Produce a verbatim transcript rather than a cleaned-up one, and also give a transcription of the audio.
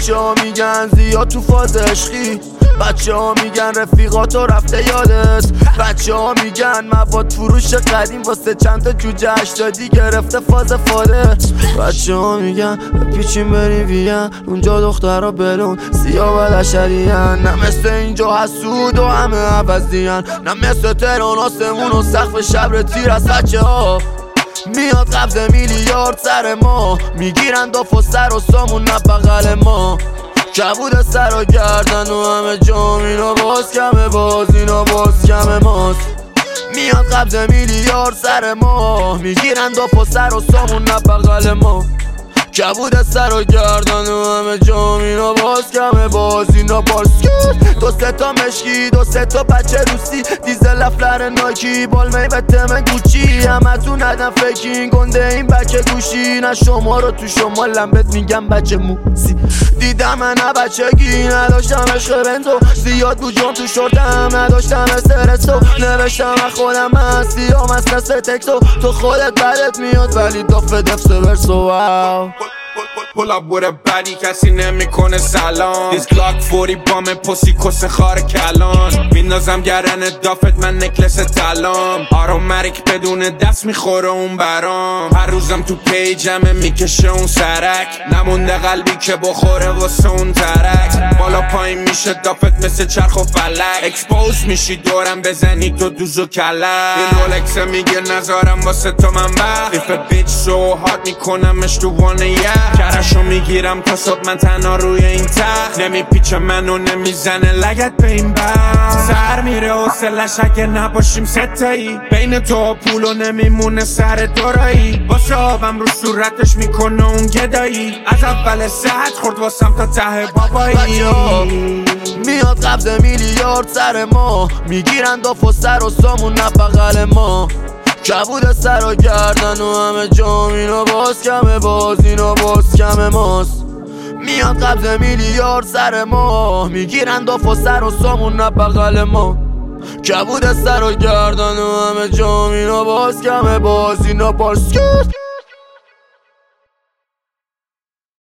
بچه ها میگن زیاد تو فاز عشقی، بچه ها میگن رفیقاتو رفته یادت، بچه ها میگن مواد فروش قدیم واسه چند تا جوجه هشتادی گرفته فاز فاده. بچه ها میگن پیچیم بریم وین، اونجا دخترها بلون سیاه و لشرین، نه مثل اینجا حسود و همه عوضین، نه مثل تهران آسمون و سقف شبر تیر از بچه ها میاد قبض میلیارد سر ما، میگیرن داف و سر و سامون نه بغل ما، کبود سر و گردن و همه جام اینا باز کمه، باز اینا باز کمه ماست. میاد قبض میلیارد سر ما، میگیرن داف و سر و سامون نه بغل ما، کبود سر و گردن و همه جام اینا باز کمه، باز اینا باز کمه. دو سه تا مشکی، دو سه تا بچه روسی، دیزل افلر ناکی، بالمی به تم گوچی، همه تو ندن فکین گنده این بچه گوشی، نه شما رو تو شما لمبت میگم بچه موسی. دیدم من نه بچگی نداشتم عشق بنزو، زیاد بود جام تو شورتم نداشتم استرسو، نوشتم از خودم من سیام از نسل تکسو، تو خودت بدت میاد ولی دافه دفت ورسو. واو Pull up with a baddie کسی نمیکنه سلام، دیز گلاک فوری بام پوسی کس خار کلان، میندازم گرن دافت من نکلس تلام، آرومریک بدون دست میخوره اون برام، هر روزم تو پیجمه میکشه اون سرک، نمونده قلبی که بخوره واسه اون ترک، بالا پایین میشه دافت مثل چرخ و فلک، اکسپوز میشی دورم بزنی تو دوز و کلک، این رولکس میگه نظارم واسه تو من بخ، ایف بیچ سو هارد میکنمش تو وانه یه کرشو میگیرم تا صبح من تنها روی این تخت، نمیپیچه منو نمیزنه لگت به این بخت، سر میره حوصلش اگه نباشیم ستایی، بین تو پولو نمیمونه سر دورایی، واسه آبم رو صورتش میکنه اون گدایی، از اول ساعت خورد واسم تا ته بابایی. میاد قبض میلیارد سر ما، میگیرن داف و سر و سامون نه بغل ما، کبود سر و گردن و همه جام اینا باز کمه، باز اینا باز کمه ماست. میاد قبض میلیارد سر ما، میگیرن داف و سر و سامون نه بغل ما، کبود سر و گردن و همه جام اینا باز کمه، باز اینا باز کمه.